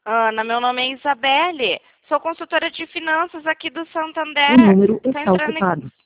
Ana, meu nome é Isabelle. Sou consultora de finanças aqui do O Santander. número Tá está entrando em... ocupado.